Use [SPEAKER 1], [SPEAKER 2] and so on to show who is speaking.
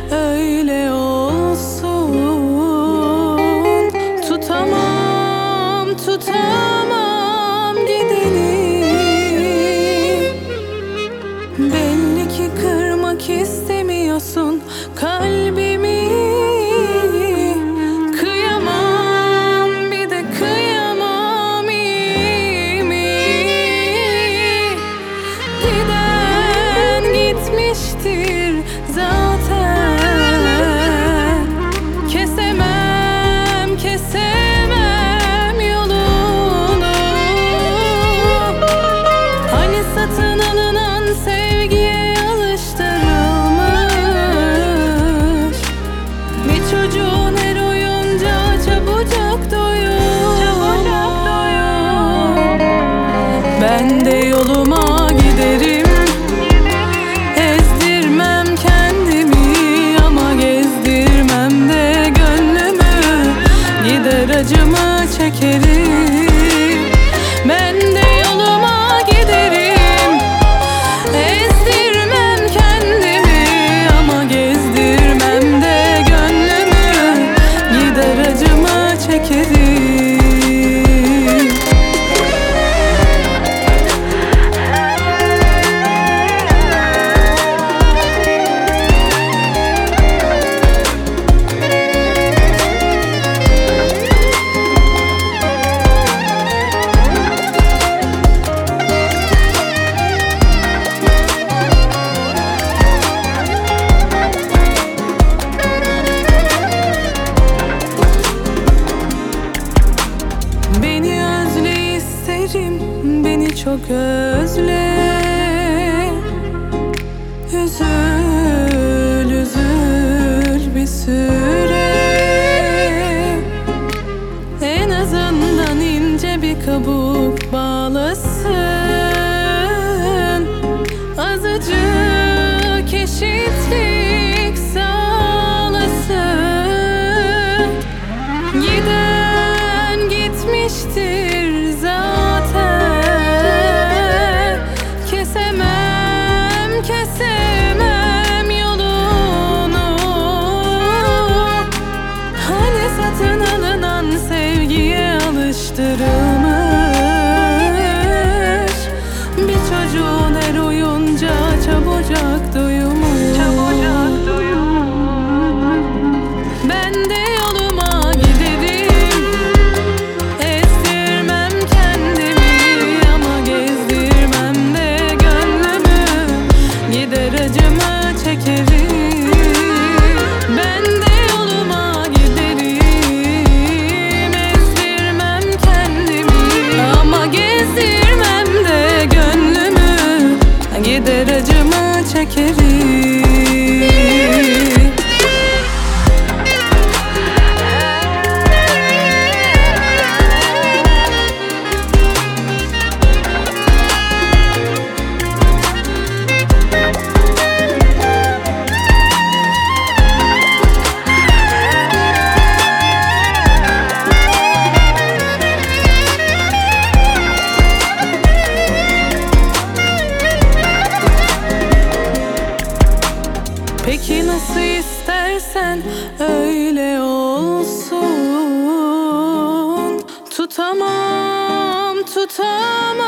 [SPEAKER 1] öyle olsun. Tutamam, tutamam gideni. Belli ki kırmak istemiyorsun kalbimi. Kıyamam, bir de kıyamam, iyi mi? Giden gitmiştir zaten. Kesemem, kesemem yolunu. Hani satın alınan sevgiye alıştırılmış bir çocuğun her oyunca çabucak doyuyor. Ben de yoluma giderim, ezdirmem kendimi ama gezdirmem de gönlümü. Gider acımı çekerim. Ben de yoluma giderim, ezdirmem kendimi ama gezdirmem de gönlümü. Gider acımı çekerim. Beni özle isterim, beni çok özle. Üzül, üzül bir süre. En azından ince bir kabuk bağlasın. Azıcık eşitlik sağlasın. Giden gitmiştir zaten. Kesemem, kesemem yolunu. Hani satın alınan sevgiye alıştırılmış bir çocuğun her oyunca çabucak doyumu. Ben de yoluma giderim, ezdirmem kendimi ama gezdirmem de gönlümü. Gider acımı çekerim. Ben de yoluma giderim, ezdirmem kendimi ama gezdirmem de gönlümü. Gider acımı çekerim. Peki nasıl istersen öyle olsun. Tutamam, tutamam